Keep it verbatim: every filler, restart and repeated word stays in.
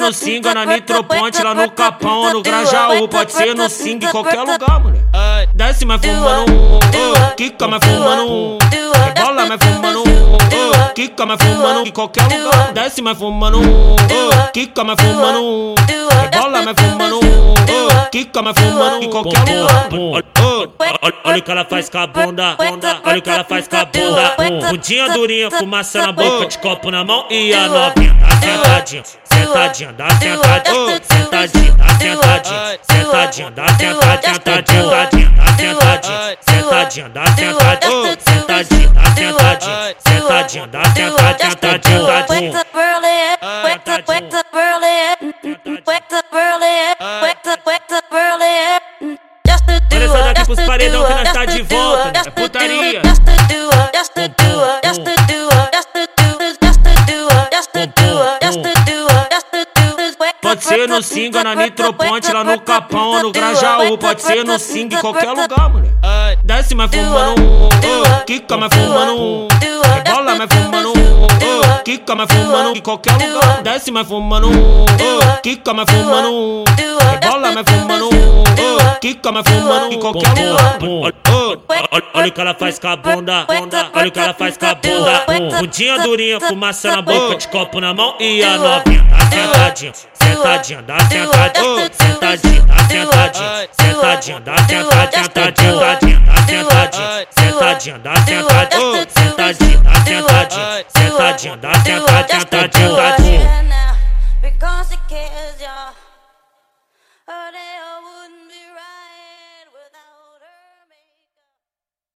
no Singa, na Nitroponte, lá no Capão, no Grajaú. Pode ser no Singa, em qualquer lugar, mulher. Desce, mas fumando um, quica, mas fumando um, rebola, mas fumando um, quica, mas fumando um, em qualquer lugar. Desce, mas fumando um, quica, mas fumando um, rebola, mas fumando um, quica, mas fumando um, em qualquer lugar. Olha o que ela faz com a bunda, olha o que ela faz com a bunda. Bundinha durinha, fumaça na boca, de copo na mão e a novinha dá sentadinha, sentadinha, dá sentadinha, sentadinha, dá sentadinha, sentadinha, dá sentadinha, sentadinha, dá sentadinha, sentadinha, dá sentadinha, sentadinha, dá sentadinha, sentadinha, dá sentadinha, sentadinha, sentadinha. Olha essa daqui pros paredão que nós tá de volta, né? É putaria. Pode ser no Singa, na Nitroponte, lá no Capão, no Grajaú. Pode ser no Singa, em qualquer lugar, mulher. Desce, mas fumando um, quica, mas fumando um, rebola, mas fumando um, quica, mas fumando um, em qualquer lugar. Desce, mas fumando um, quica, mas fumando um, rebola, mas fumando um, quica, mas fumando um, em qualquer lugar. Olha o que ela faz com a bunda, olha o que ela faz com a bunda. Bundinha durinha, fumaça na boca, de copo na mão e a novinha dá sentadinha, sentadinha, dá sentadinha, sentadinha, dá sentadinha, sentadinha, dá sentadinha, sentadinha, dá sentadinha, sentadinha, dá sentadinha, sentadinha, dá sentadinha, sentadinha, dá sentadinha, sentadinha.